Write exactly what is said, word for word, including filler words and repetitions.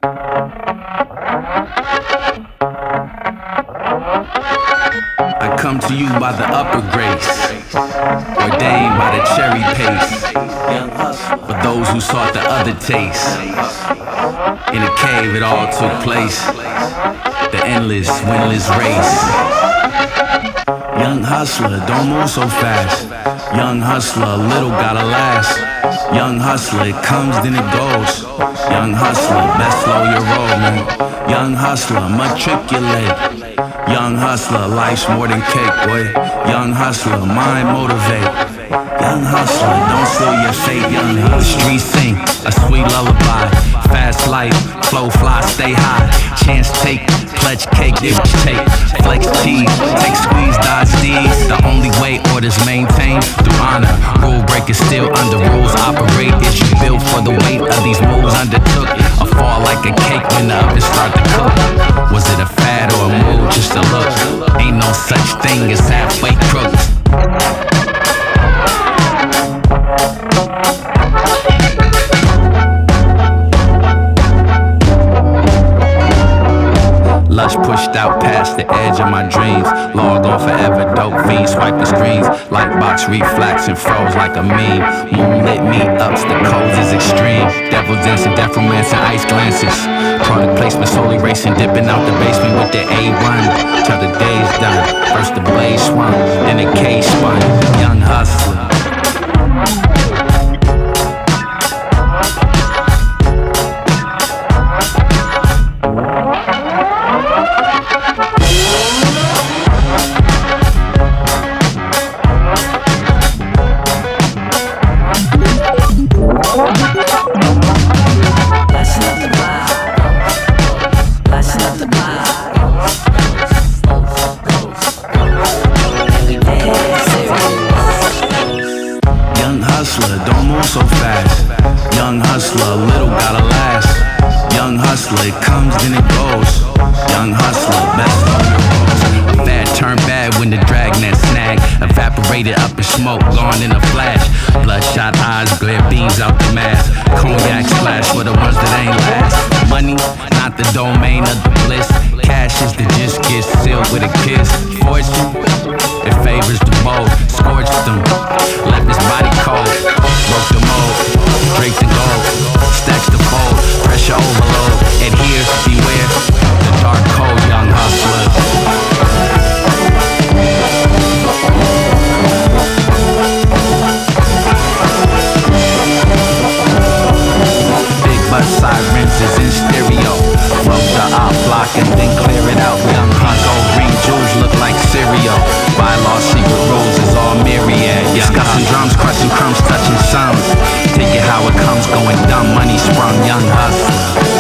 I come to you by the upper grace, ordained by the cherry pace. For those who sought the other taste, in a cave it all took place. The endless, winless race. Young hustler, don't move so fast. Young hustler, a little gotta last. Young hustler, it comes then it goes. Young hustler, best slow your roll, man. Young hustler, matriculate. Young hustler, life's more than cake, boy. Young hustler, mind motivate. Young hustler, don't seal your fate, young hustler. The streets sing a sweet lullaby. Fast life, flow fly, stay high. Chance take, pledge cake, give take. Flex cheese, take squeeze, dodge D's. The only way orders maintained through honor. Rule breakers still under rules operate. Is you built for the weight of these moves undertook? Or fall like a cake when the oven start to cook? Was it a fad or a move, just a look? Ain't no such thing as halfway crooks. Lush pushed out past the edge of my dreams. Logged on forever, dope fiends swiping screens. Lightbox reflex and froze like a meme. Moonlit meetups, the codes is extreme. Devil dancing, death romance and ice glances. Product placement slowly racing, dipping out the basement with the A one. Till the day's done. First the blaze swung, then the K spun. Young hustler. Don't move so fast. Young hustler, a little gotta last. Young hustler, it comes then it goes. Young hustler, best on your roads. A bad turn bad when the dragnet snag. Evaporated up in smoke, gone in a flash. Bloodshot eyes, glare beams out the mask. Cognac splash for the ones that ain't last. Money, not the domain of the bliss. Cash is the just gets sealed with a kiss. Fortune, it favors the bold. Scorched them, left his body cold. Broke the mold, draped in gold. Stacks the fold, pressure overload. Adhere, beware, the dark cold, young hustler. Big bus sirens is in stereo. Float the op block and then clear it out. Young Hunko, green jewels look like cereal. Bylaw, secret rules is all myriad. Discussing drums, crushing crumbs, touching sounds. Take it how it comes, going dumb, money sprung, young hustler.